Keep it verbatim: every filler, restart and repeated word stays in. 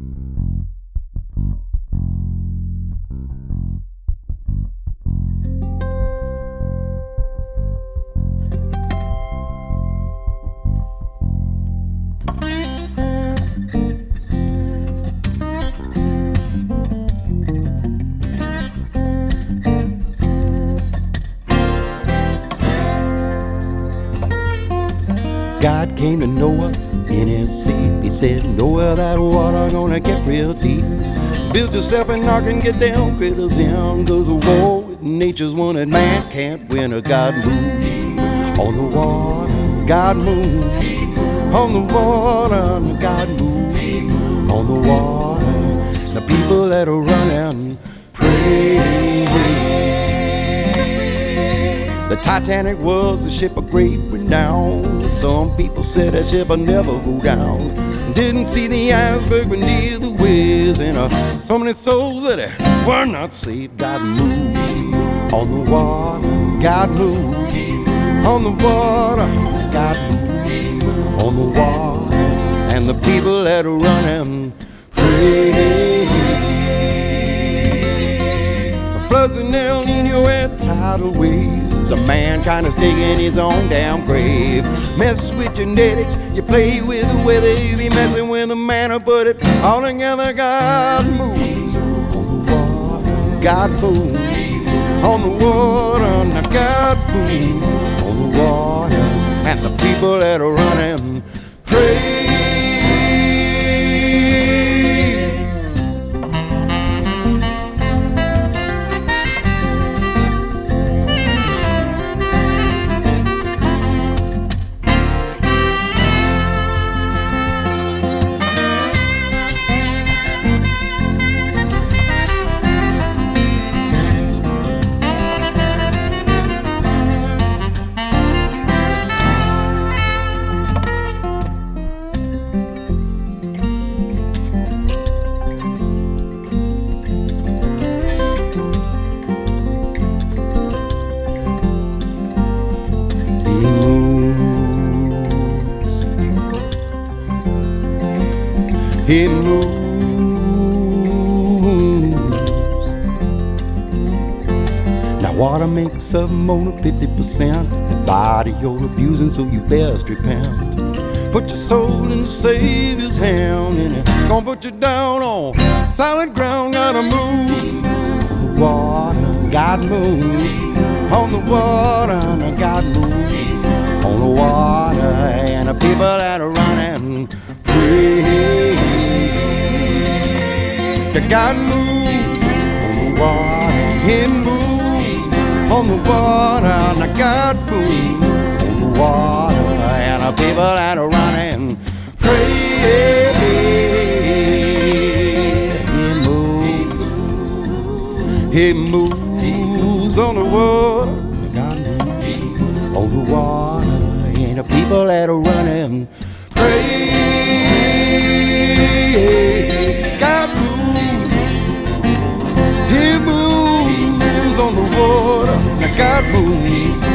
God came to Noah in his sleep. He said, Noah, that water gonna get real deep. Build yourself an ark and get them critters in, cause a war with nature's one that man can't win. Or God moves on the water, God moves on the water, God moves on the water. The people that are running pray. The Titanic was the ship of great renown. Some people said that ship would never go down. Didn't see the iceberg beneath the waves, and uh, so many souls that were not saved. God moves on the water, God moves on the water, God moves on the water, and the people that are running pray. The floods in El Nino and tidal waves, a mankind is digging his own damn grave. Mess with genetics, you play with the weather, you be messing with the man, but it all together. God moves on the water, God moves on the water, now God moves on the water, and the people that are running pray. He moves. Now water makes up more than fifty percent. The body you're abusing, so you best repent. Put your soul in the Savior's hand, and He's gonna put you down on solid ground. Gotta move on the water, God moves on the water, now God moves on the water, and the people that are running pray. God moves on the water, He moves on the water, now God moves on the water, and the people that are running pray. He moves, He moves on the water, God moves on the water, and the people that are running pray. God moves, He moves on the water, now God moves